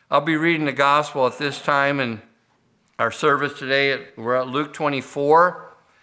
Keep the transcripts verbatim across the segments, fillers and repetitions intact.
I'll be reading the gospel at this time in our service today. We're at Luke twenty-four.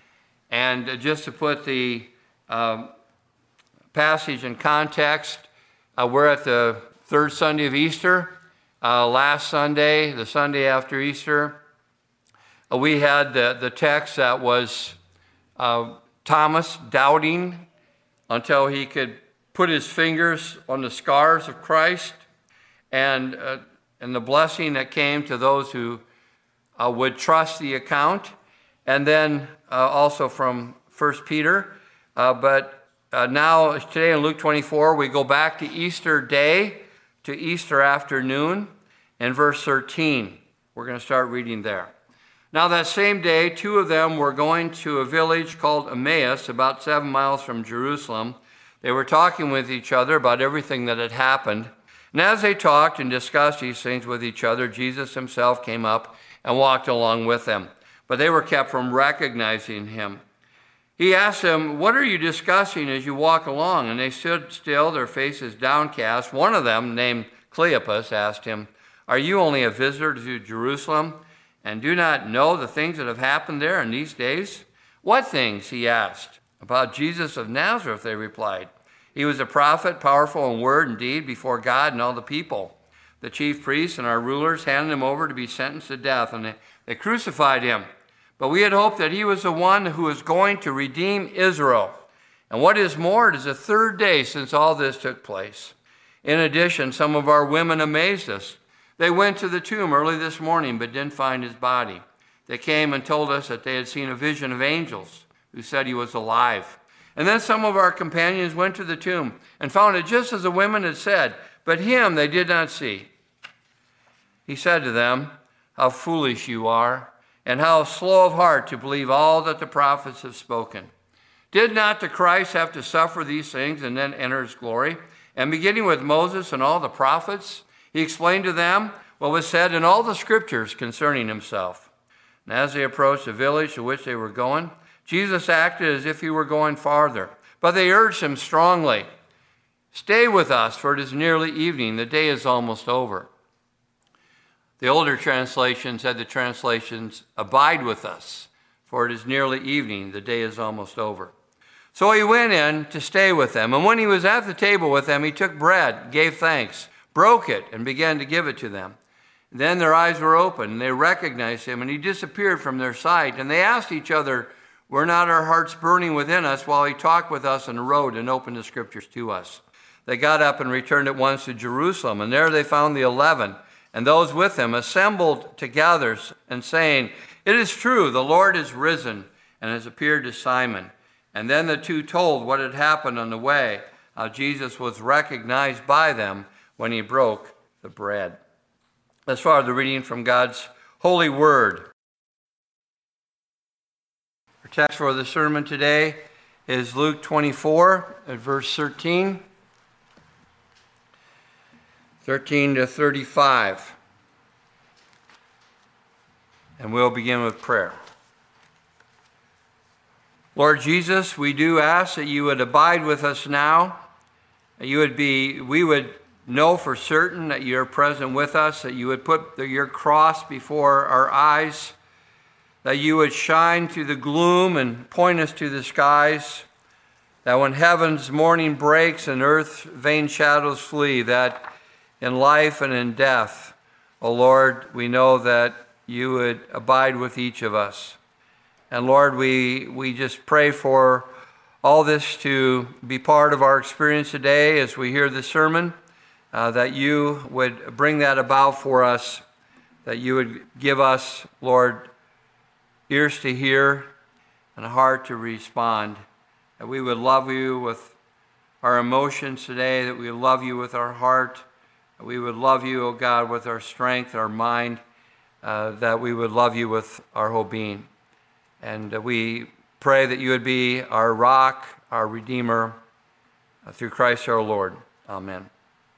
And just to put the uh, passage in context, uh, we're at the third Sunday of Easter. Uh, last Sunday, the Sunday after Easter, uh, we had the, the text that was uh, Thomas doubting until he could put his fingers on the scars of Christ, and, uh, and the blessing that came to those who uh, would trust the account. And then uh, also from First Peter. Uh, but uh, now, today in Luke twenty-four, we go back to Easter day, to Easter afternoon, and verse thirteen. We're going to start reading there. Now that same day, two of them were going to a village called Emmaus, about seven miles from Jerusalem. They were talking with each other about everything that had happened. And as they talked and discussed these things with each other, Jesus himself came up and walked along with them. But they were kept from recognizing him. He asked them, "What are you discussing as you walk along?" And they stood still, their faces downcast. One of them, named Cleopas, asked him, "Are you only a visitor to Jerusalem and do not know the things that have happened there in these days?" "What things?" he asked. "About Jesus of Nazareth," they replied. "He was a prophet, powerful in word and deed before God and all the people. The chief priests and our rulers handed him over to be sentenced to death, and they, they crucified him. But we had hoped that he was the one who was going to redeem Israel. And what is more, it is the third day since all this took place. In addition, some of our women amazed us. They went to the tomb early this morning but didn't find his body. They came and told us that they had seen a vision of angels who said he was alive. And then some of our companions went to the tomb and found it just as the women had said, but him they did not see." He said to them, "How foolish you are, and how slow of heart to believe all that the prophets have spoken. Did not the Christ have to suffer these things and then enter his glory? And beginning with Moses and all the prophets, he explained to them what was said in all the scriptures concerning himself. And as they approached the village to which they were going, Jesus acted as if he were going farther. But they urged him strongly, 'Stay with us, for it is nearly evening. The day is almost over.'" The older translation said the translations, "Abide with us, for it is nearly evening, the day is almost over." So he went in to stay with them. And when he was at the table with them, he took bread, gave thanks, broke it, and began to give it to them. Then their eyes were opened, and they recognized him, and he disappeared from their sight. And they asked each other, "Were not our hearts burning within us while he talked with us on the road and opened the scriptures to us?" They got up and returned at once to Jerusalem, and there they found the eleven, and those with him assembled together and saying, "It is true, the Lord is risen and has appeared to Simon." And then the two told what had happened on the way, how Jesus was recognized by them when he broke the bread. As far as the reading from God's holy word. Our text for the sermon today is Luke twenty-four at verse thirteen. thirteen to thirty-five. And we'll begin with prayer. Lord Jesus, we do ask that you would abide with us now, that you would be, we would know for certain that you're present with us, that you would put the, your cross before our eyes, that you would shine through the gloom and point us to the skies, that when heaven's morning breaks and earth's vain shadows flee, that in life and in death, O Lord, we know that you would abide with each of us. And Lord, we, we just pray for all this to be part of our experience today as we hear the sermon, uh, that you would bring that about for us, that you would give us, Lord, ears to hear and a heart to respond, that we would love you with our emotions today, that we would love you with our heart, that we would love you, O God, with our strength, our mind, uh, that we would love you with our whole being. And uh, we pray that you would be our rock, our Redeemer, uh, through Christ our Lord. Amen.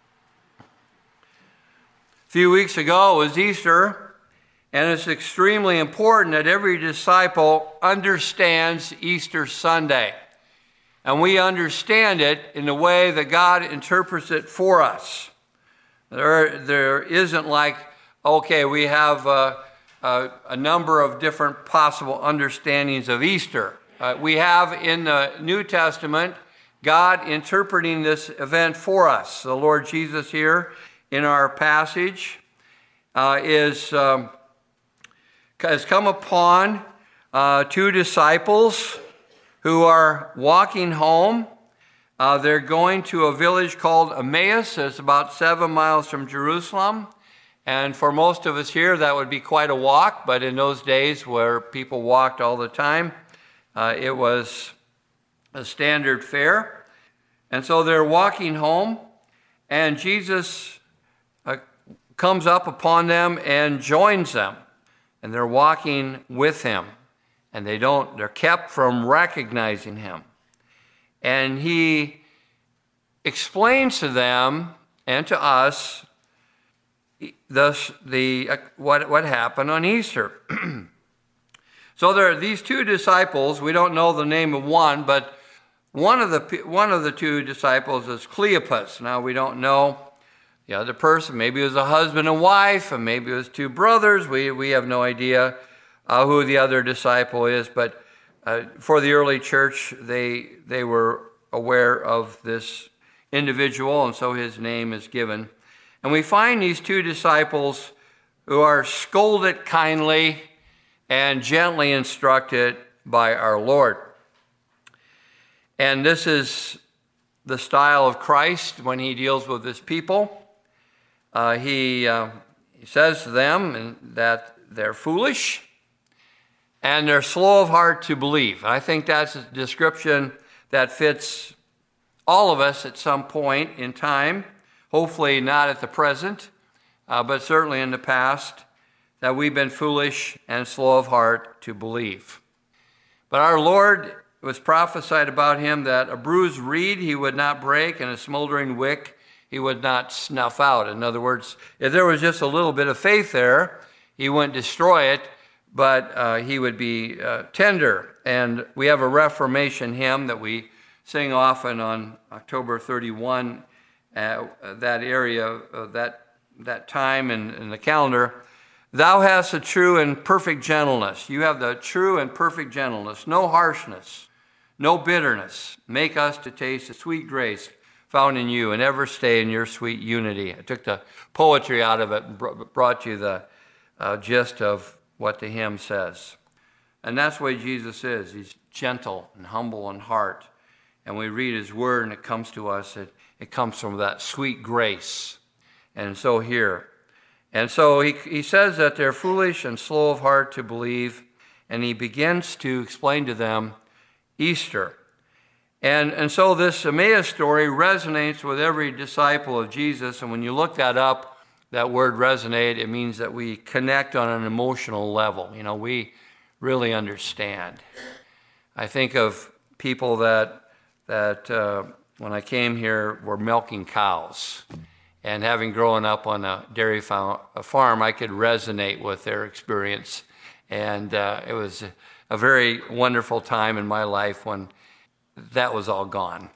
A few weeks ago it was Easter, and it's extremely important that every disciple understands Easter Sunday. And we understand it in the way that God interprets it for us. There, there isn't like, okay, we have uh, uh, a number of different possible understandings of Easter. Uh, we have in the New Testament God interpreting this event for us. The Lord Jesus here in our passage uh, is um, has come upon uh, two disciples who are walking home. Uh, they're going to a village called Emmaus. It's about seven miles from Jerusalem. And for most of us here, that would be quite a walk. But in those days where people walked all the time, uh, it was a standard fare. And so they're walking home, and Jesus uh, comes up upon them and joins them. And they're walking with him. And they don't, they're kept from recognizing him. And he explains to them and to us thus the, uh, what, what happened on Easter. So there are these two disciples. We don't know the name of one, but one of the, one of the two disciples is Cleopas. Now we don't know the other person. Maybe it was a husband and wife, and maybe it was two brothers. We, we have no idea uh, who the other disciple is, but uh, for the early church, they, they were aware of this individual, and so his name is given. And we find these two disciples who are scolded kindly and gently instructed by our Lord. And this is the style of Christ when he deals with his people. Uh, he, uh, he says to them that they're foolish and they're slow of heart to believe. I think that's a description that fits all of us at some point in time, hopefully not at the present, uh, but certainly in the past, that we've been foolish and slow of heart to believe. But our Lord, it was prophesied about him that a bruised reed he would not break, and a smoldering wick he would not snuff out. In other words, if there was just a little bit of faith there, he wouldn't destroy it, but uh, he would be uh, tender. And we have a Reformation hymn that we sing often on October thirty-first, uh, that area, uh, that, that time in, in the calendar. Thou hast a true and perfect gentleness. You have the true and perfect gentleness, no harshness, no bitterness. Make us to taste the sweet grace found in you and ever stay in your sweet unity. I took the poetry out of it and brought you the uh, gist of what the hymn says. And that's the way Jesus is. He's gentle and humble in heart. And we read his word and it comes to us. It, it comes from that sweet grace. And so here. And so he, he says that they're foolish and slow of heart to believe. And he begins to explain to them Easter. And, and so this Emmaus story resonates with every disciple of Jesus. And when you look that up, that word resonate, it means that we connect on an emotional level. You know, we really understand. I think of people that, that uh, when I came here, were milking cows. And having grown up on a dairy farm, I could resonate with their experience. And uh, it was a very wonderful time in my life when that was all gone.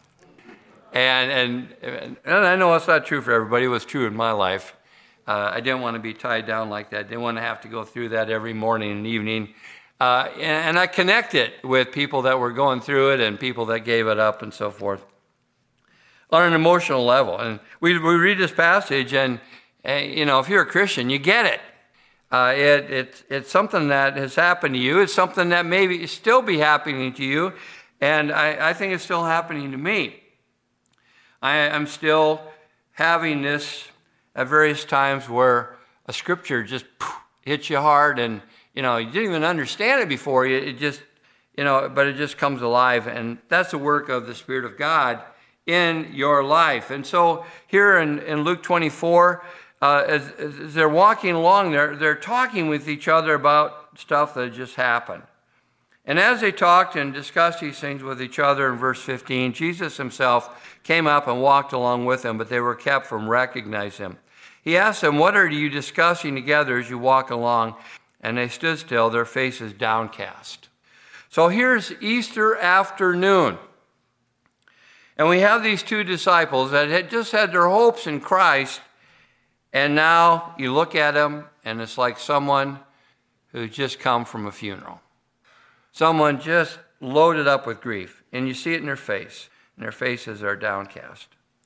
And, and, and I know it's not true for everybody. It was true in my life. Uh, I didn't want to be tied down like that. I didn't want to have to go through that every morning and evening. Uh, and, and I connected with people that were going through it and people that gave it up and so forth on an emotional level. And we, we read this passage and, and, you know, if you're a Christian, you get it. Uh, it, it. It's something that has happened to you. It's something that maybe still be happening to you. And I, I think it's still happening to me. I, I'm still having this at various times where a scripture just poof, hits you hard and, you know, you didn't even understand it before. It just, you know, but it just comes alive. And that's the work of the Spirit of God in your life. And so here in, in Luke twenty-four, uh, as, as they're walking along, they're, they're talking with each other about stuff that just happened. And as they talked and discussed these things with each other in verse fifteen, Jesus himself came up and walked along with them, but they were kept from recognizing him. He asked them, what are you discussing together as you walk along? And they stood still, their faces downcast. So here's Easter afternoon. And we have these two disciples that had just had their hopes in Christ, And now you look at them, and it's like someone who's just come from a funeral. Someone just loaded up with grief, and you see it in their face, and their faces are downcast.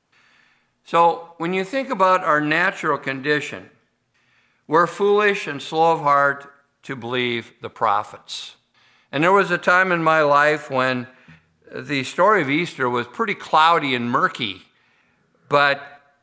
So when you think about our natural condition, we're foolish and slow of heart to believe the prophets. And there was a time in my life when the story of Easter was pretty cloudy and murky, but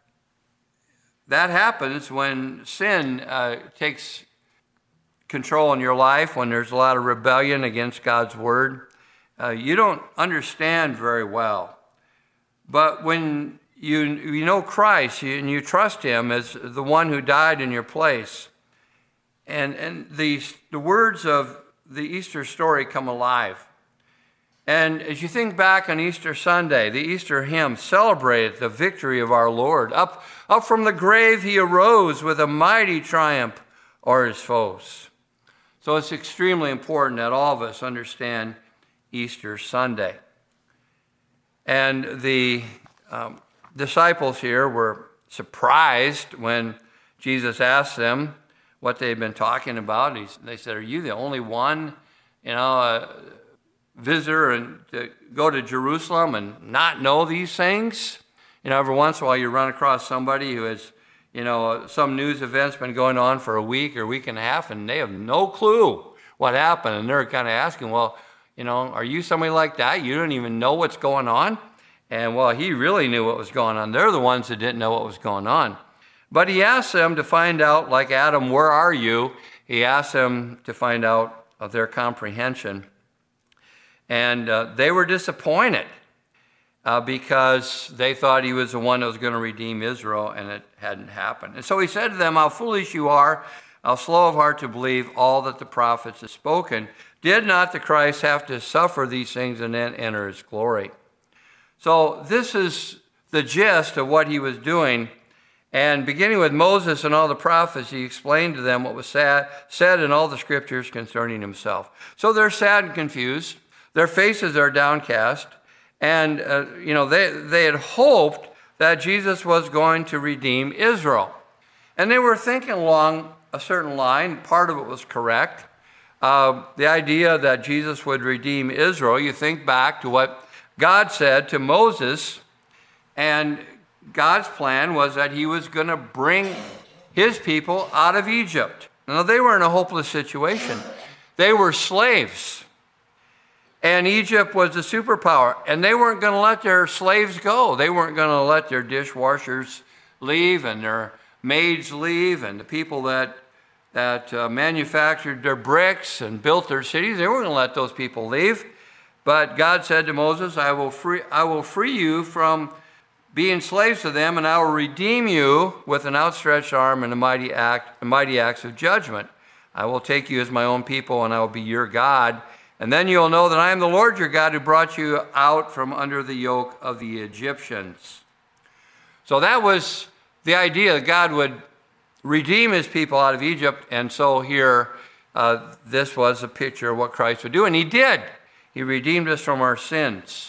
that happens when sin uh, takes control in your life, when there's a lot of rebellion against God's word. Uh, you don't understand very well. But when you, you know Christ you, and you trust him as the one who died in your place, and, and the, the words of the Easter story come alive. And as you think back on Easter Sunday, the Easter hymn celebrated the victory of our Lord. Up, up from the grave he arose with a mighty triumph o'er his foes. So it's extremely important that all of us understand Easter Sunday. And the um, disciples here were surprised when Jesus asked them what they'd been talking about. He, they said, "Are you the only one, you know, uh, visitor and to go to Jerusalem and not know these things?" You know, every once in a while you run across somebody who has, you know, some news event's been going on for a week or a week and a half, and they have no clue what happened. And they're kind of asking, well, you know, are you somebody like that? You don't even know what's going on? And, well, he really knew what was going on. They're the ones that didn't know what was going on. But he asked them to find out, like Adam, where are you? He asked them to find out of their comprehension. And uh, they were disappointed uh, because they thought he was the one that was going to redeem Israel, and it hadn't happened. And so he said to them, "How foolish you are, how slow of heart to believe all that the prophets have spoken. Did not the Christ have to suffer these things and then enter his glory?" So this is the gist of what he was doing. And beginning with Moses and all the prophets, he explained to them what was sad, said in all the scriptures concerning himself. So they're sad and confused. Their faces are downcast. And, uh, you know, they, they had hoped that Jesus was going to redeem Israel. And they were thinking along a certain line. Part of it was correct. Uh, the idea that Jesus would redeem Israel, you think back to what God said to Moses, and God's plan was that he was going to bring his people out of Egypt. Now, they were in a hopeless situation. They were slaves, and Egypt was a superpower, and they weren't going to let their slaves go. They weren't going to let their dishwashers leave and their maids leave, and the people that, that uh, manufactured their bricks and built their cities, they weren't going to let those people leave. But God said to Moses, I will free, I will free you from being slaves to them, and I will redeem you with an outstretched arm and a mighty act, a mighty acts of judgment. I will take you as my own people, and I will be your God. And then you'll know that I am the Lord your God who brought you out from under the yoke of the Egyptians. So that was the idea that God would redeem his people out of Egypt. And so here, uh, this was a picture of what Christ would do. And he did. He redeemed us from our sins.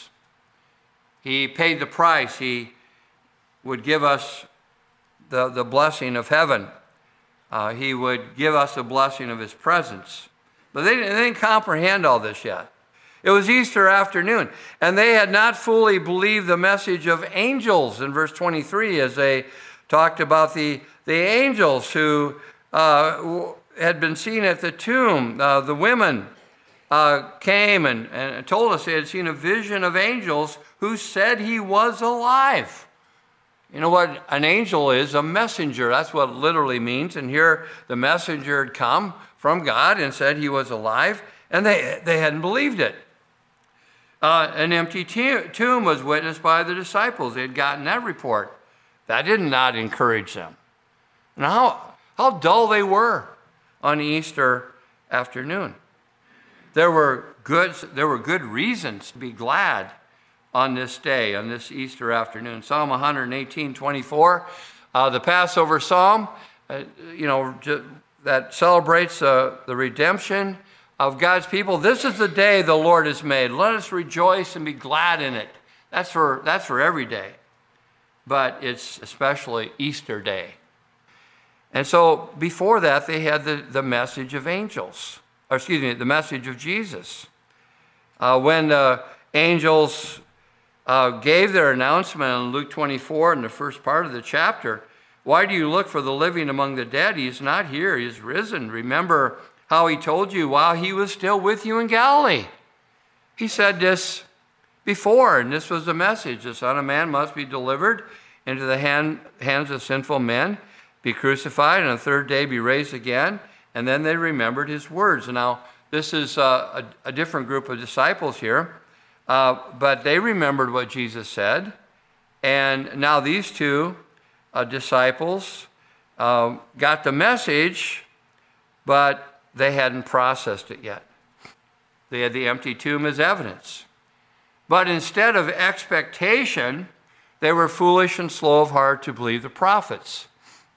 He paid the price. He would give us the, the blessing of heaven. Uh, he would give us the blessing of his presence. But they didn't, they didn't comprehend all this yet. It was Easter afternoon, and they had not fully believed the message of angels in verse twenty-three as they talked about the, the angels who uh, had been seen at the tomb. Uh, the women uh, came and, and told us they had seen a vision of angels who said he was alive. You know what an angel is? A messenger. That's what it literally means. And here the messenger had come from God and said he was alive, and they, they hadn't believed it. Uh, an empty tomb was witnessed by the disciples. They had gotten that report. That did not encourage them. And how, how dull they were on Easter afternoon. There were good, there were good reasons to be glad on this day, on this Easter afternoon. Psalm one eighteen, twenty-four, uh, the Passover psalm, uh, you know, that celebrates uh, the redemption of God's people. This is the day the Lord has made. Let us rejoice and be glad in it. That's for, that's for every day, but it's especially Easter day. And so before that, they had the, the message of angels, or excuse me, the message of Jesus. Uh, when the angels uh, gave their announcement in Luke twenty-four, in the first part of the chapter, why do you look for the living among the dead? He is not here, he is risen. Remember how he told you while he was still with you in Galilee. He said this before, and this was the message. The Son of Man must be delivered into the hand, hands of sinful men, be crucified, and on the third day be raised again. And then they remembered his words. Now, this is uh, a, a different group of disciples here, uh, but they remembered what Jesus said. And now these two uh, disciples uh, got the message, but they hadn't processed it yet. They had the empty tomb as evidence. But instead of expectation, they were foolish and slow of heart to believe the prophets.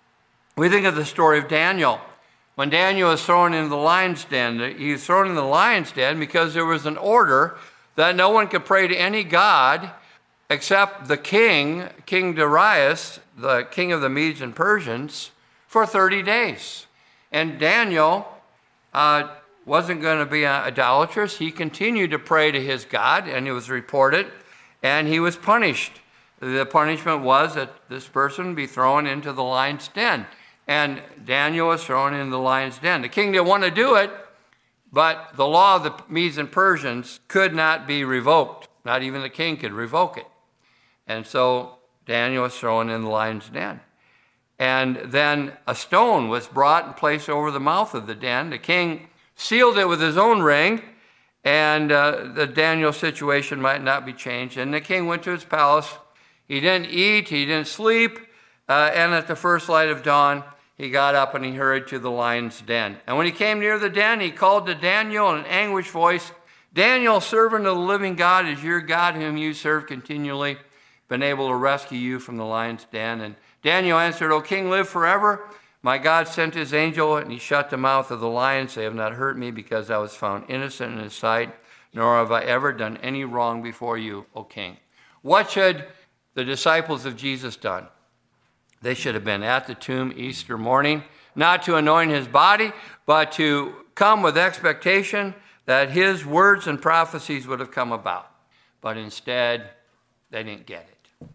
We think of the story of Daniel. When Daniel was thrown into the lion's den, he was thrown in the lion's den because there was an order that no one could pray to any god except the king, King Darius, the king of the Medes and Persians, for thirty days. And Daniel uh, wasn't going to be idolatrous. He continued to pray to his God, and it was reported, and he was punished. The punishment was that this person be thrown into the lion's den. And Daniel was thrown in the lion's den. The king didn't want to do it, but the law of the Medes and Persians could not be revoked. Not even the king could revoke it. And so Daniel was thrown in the lion's den. And then a stone was brought and placed over the mouth of the den. The king sealed it with his own ring, and uh, the Daniel situation might not be changed. And the king went to his palace. He didn't eat, he didn't sleep, uh, and at the first light of dawn, he got up and he hurried to the lion's den. And when he came near the den, he called to Daniel in an anguished voice, Daniel, servant of the living God, is your God whom you serve continually been able to rescue you from the lion's den? And Daniel answered, O king, live forever. My God sent his angel, and he shut the mouth of the lions. They have not hurt me because I was found innocent in his sight, nor have I ever done any wrong before you, O king. What should the disciples of Jesus done? They should have been at the tomb Easter morning, not to anoint his body, but to come with expectation that his words and prophecies would have come about. But instead, they didn't get it.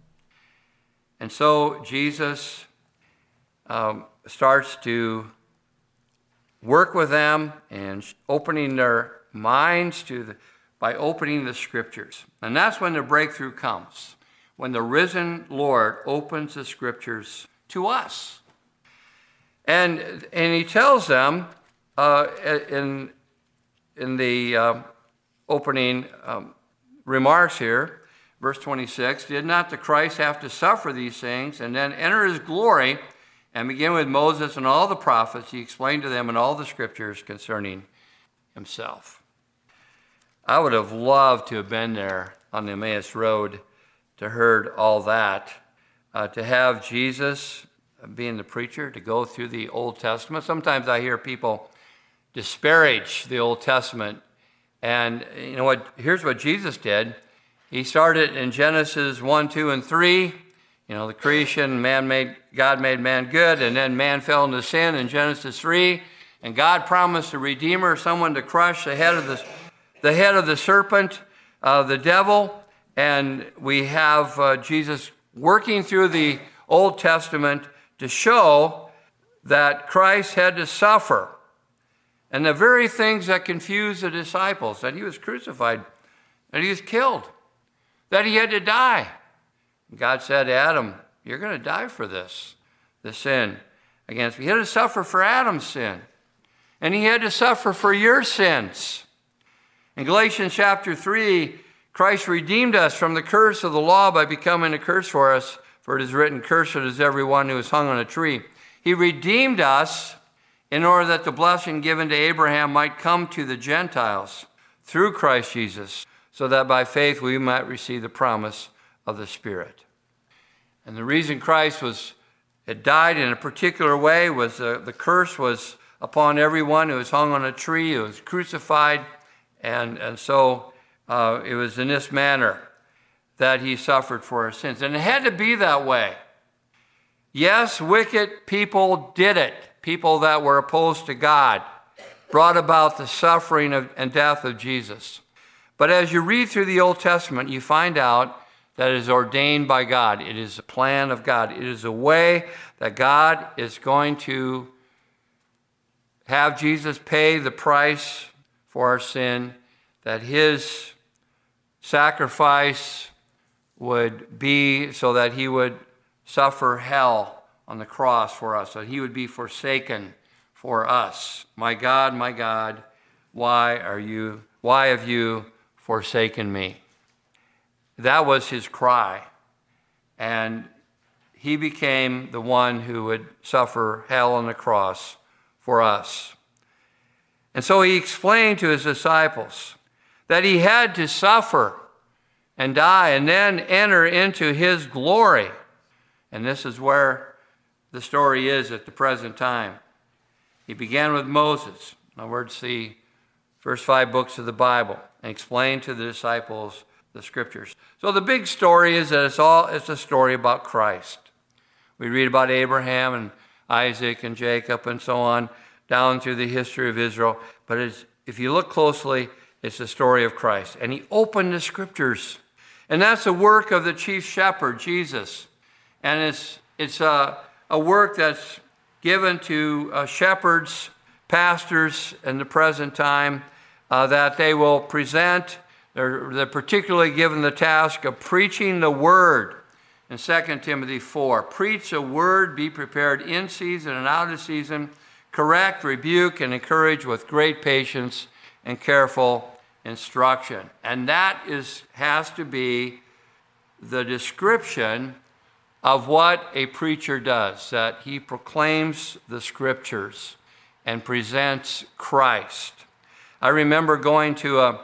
And so Jesus um, starts to work with them and opening their minds to the, by opening the scriptures. And that's when the breakthrough comes. When the risen Lord opens the scriptures to us. And, and he tells them uh, in, in the uh, opening um, remarks here, verse twenty-six, did not the Christ have to suffer these things and then enter his glory? And begin with Moses and all the prophets, he explained to them in all the scriptures concerning himself. I would have loved to have been there on the Emmaus Road to heard all that, uh, to have Jesus being the preacher, to go through the Old Testament. Sometimes I hear people disparage the Old Testament. And you know what? Here's what Jesus did. He started in Genesis one, two, and three. You know, the creation, man made, God made man good, and then man fell into sin in Genesis three. And God promised a redeemer, someone to crush the head of the, the head of the serpent, uh, the devil. And we have uh, Jesus working through the Old Testament to show that Christ had to suffer. And the very things that confused the disciples, that he was crucified, that he was killed, that he had to die. God said to Adam, you're going to die for this, the sin against me. He had to suffer for Adam's sin. And he had to suffer for your sins. In Galatians chapter three, Christ redeemed us from the curse of the law by becoming a curse for us. For it is written, cursed is everyone who is hung on a tree. He redeemed us in order that the blessing given to Abraham might come to the Gentiles through Christ Jesus, so that by faith we might receive the promise of the Spirit. And the reason Christ was had died in a particular way was uh, the curse was upon everyone who was hung on a tree, who was crucified, and, and so uh, it was in this manner that he suffered for our sins. And it had to be that way. Yes, wicked people did it. People that were opposed to God brought about the suffering of, and death of Jesus. But as you read through the Old Testament, you find out that it is ordained by God. It is a plan of God. It is a way that God is going to have Jesus pay the price for our sin, that his sacrifice would be so that he would suffer hell on the cross for us, that he would be forsaken for us. My God, my God, why are you, why have you forsaken me? That was his cry. And he became the one who would suffer hell on the cross for us. And so he explained to his disciples that he had to suffer and die and then enter into his glory. And this is where the story is at the present time. He began with Moses, in other words, the first five books of the Bible, and explained to the disciples the scriptures. So the big story is that it's all it's a story about Christ. We read about Abraham and Isaac and Jacob and so on down through the history of Israel. But it's, if you look closely, it's the story of Christ. And he opened the scriptures. And that's the work of the chief shepherd, Jesus. And it's, it's a, a work that's given to uh, shepherds, pastors in the present time, uh, that they will present. They're, they're particularly given the task of preaching the word. In Second Timothy four, preach the word, be prepared in season and out of season, correct, rebuke, and encourage with great patience and careful instruction. And that is has to be the description of what a preacher does, that he proclaims the scriptures and presents Christ. I remember going to a,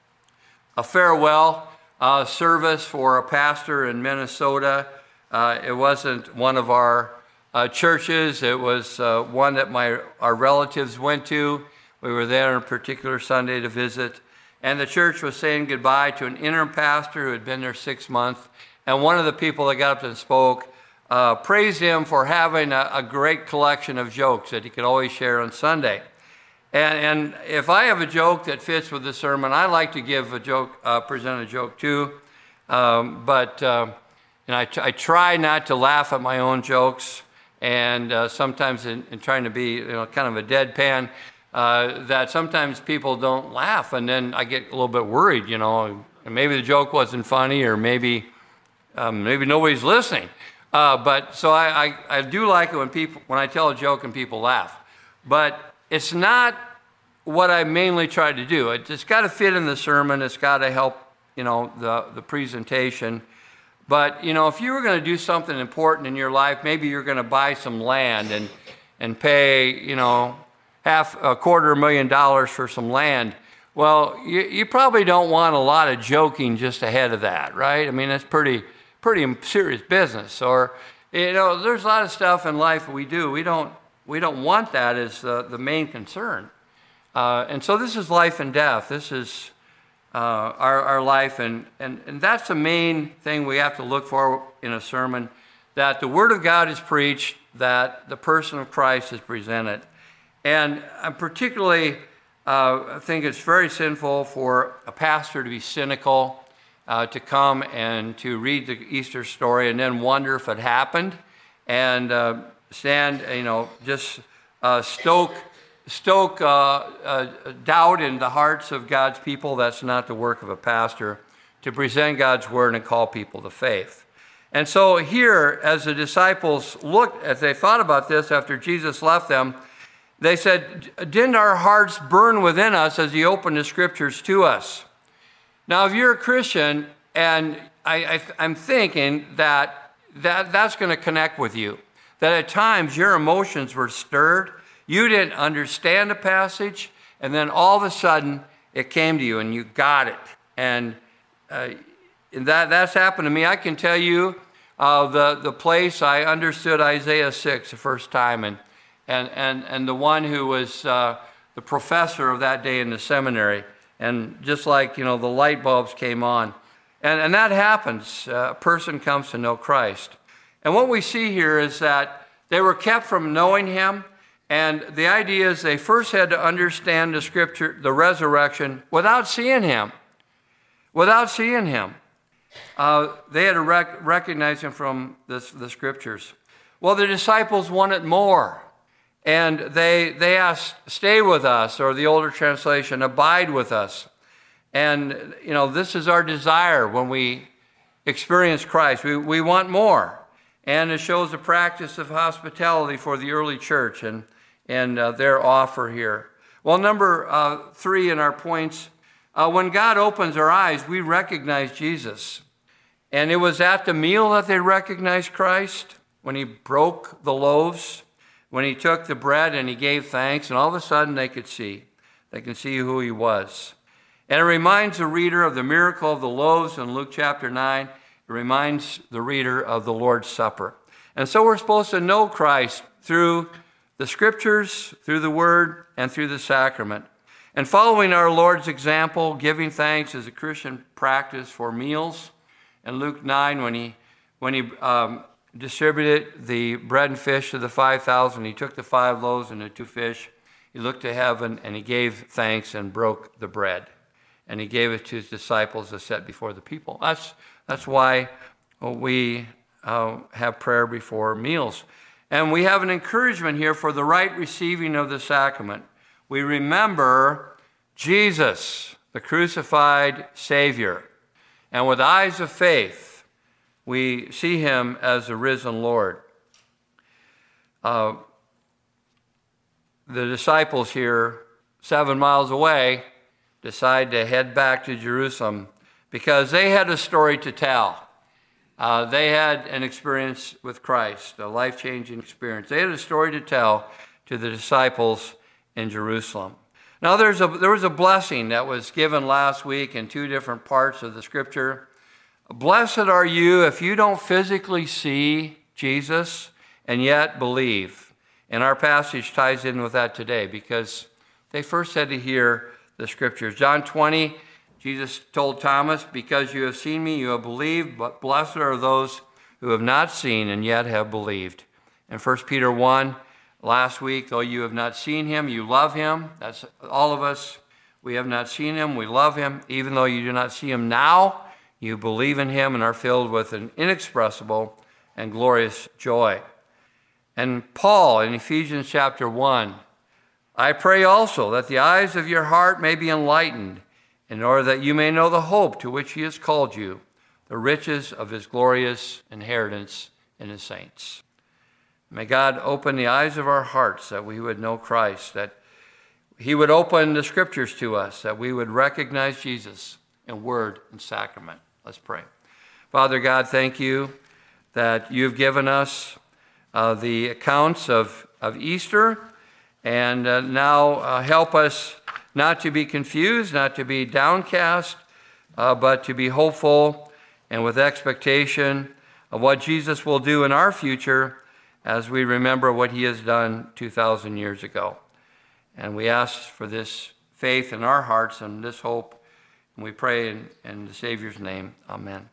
a farewell uh, service for a pastor in Minnesota. Uh, it wasn't one of our uh, churches. It was uh, one that my our relatives went to. We were there on a particular Sunday to visit. And the church was saying goodbye to an interim pastor who had been there six months. And one of the people that got up and spoke uh, praised him for having a, a great collection of jokes that he could always share on Sunday. And, and if I have a joke that fits with the sermon, I like to give a joke, uh, present a joke too. Um, but uh, and I, I try not to laugh at my own jokes. And uh, sometimes in, in trying to be you know, kind of a deadpan, uh, that sometimes people don't laugh. And then I get a little bit worried, you know, maybe the joke wasn't funny, or maybe um, maybe nobody's listening. Uh, but so I, I, I do like it when people when I tell a joke and people laugh. But it's not what I mainly try to do. It, it's got to fit in the sermon. It's got to help, you know, the, the presentation. But, you know, if you were going to do something important in your life, maybe you're going to buy some land and and pay, you know, half a quarter million dollars for some land. Well, you, you probably don't want a lot of joking just ahead of that, right? I mean, it's pretty pretty serious business. Or, you know, there's a lot of stuff in life we do. We don't we don't want that as the, the main concern. Uh, and so this is life and death. This is uh, our, our life. And, and, and that's the main thing we have to look for in a sermon, that the Word of God is preached, that the person of Christ is presented. And I particularly uh, think it's very sinful for a pastor to be cynical, uh, to come and to read the Easter story and then wonder if it happened, and uh, stand, you know, just uh, stoke, stoke uh, uh, doubt in the hearts of God's people. That's not the work of a pastor, to present God's word and call people to faith. And so here, as the disciples looked, as they thought about this after Jesus left them, they said, didn't our hearts burn within us as he opened the scriptures to us? Now, if you're a Christian, and I, I, I'm thinking that, that that's going to connect with you, that at times your emotions were stirred, you didn't understand a passage, and then all of a sudden it came to you and you got it. And, uh, and that, that's happened to me. I can tell you uh, the, the place I understood Isaiah six the first time, and And, and, and the one who was uh, the professor of that day in the seminary. And just like, you know, the light bulbs came on. And, and that happens. Uh, a person comes to know Christ. And what we see here is that they were kept from knowing him. And the idea is they first had to understand the scripture, the resurrection, without seeing him. Without seeing him. Uh, they had to rec- recognize him from the, the scriptures. Well, the disciples wanted more. And they, they asked, stay with us, or the older translation, abide with us. And, you know, this is our desire when we experience Christ. We, we want more. And it shows a practice of hospitality for the early church and, and uh, their offer here. Well, number uh, three in our points, uh, when God opens our eyes, we recognize Jesus. And it was at the meal that they recognized Christ, when he broke the loaves, when he took the bread and he gave thanks, and all of a sudden they could see. They can see who he was. And it reminds the reader of the miracle of the loaves in Luke chapter nine. It reminds the reader of the Lord's Supper. And so we're supposed to know Christ through the scriptures, through the word, and through the sacrament. And following our Lord's example, giving thanks is a Christian practice for meals. In Luke nine, when he, when he um, distributed the bread and fish to the five thousand, he took the five loaves and the two fish. He looked to heaven and he gave thanks and broke the bread. And he gave it to his disciples to set before the people. That's, that's why we uh, have prayer before meals. And we have an encouragement here for the right receiving of the sacrament. We remember Jesus, the crucified Savior. And with eyes of faith, we see him as the risen Lord. Uh, the disciples here, seven miles away, decide to head back to Jerusalem because they had a story to tell. Uh, they had an experience with Christ, a life-changing experience. They had a story to tell to the disciples in Jerusalem. Now, there's a, there was a blessing that was given last week in two different parts of the scripture. Blessed are you if you don't physically see Jesus and yet believe. And our passage ties in with that today because they first had to hear the scriptures. John twenty, Jesus told Thomas, because you have seen me, you have believed, but blessed are those who have not seen and yet have believed. And First Peter one, last week, though you have not seen him, you love him. That's all of us. We have not seen him, we love him. Even though you do not see him now, you believe in him and are filled with an inexpressible and glorious joy. And Paul in Ephesians chapter one, I pray also that the eyes of your heart may be enlightened, in order that you may know the hope to which he has called you, the riches of his glorious inheritance in his saints. May God open the eyes of our hearts that we would know Christ, that he would open the scriptures to us, that we would recognize Jesus in word and sacrament. Let's pray. Father God, thank you that you've given us uh, the accounts of, of Easter. And uh, now uh, help us not to be confused, not to be downcast, uh, but to be hopeful and with expectation of what Jesus will do in our future as we remember what he has done two thousand years ago. And we ask for this faith in our hearts and this hope. And we pray in, in the Savior's name. Amen.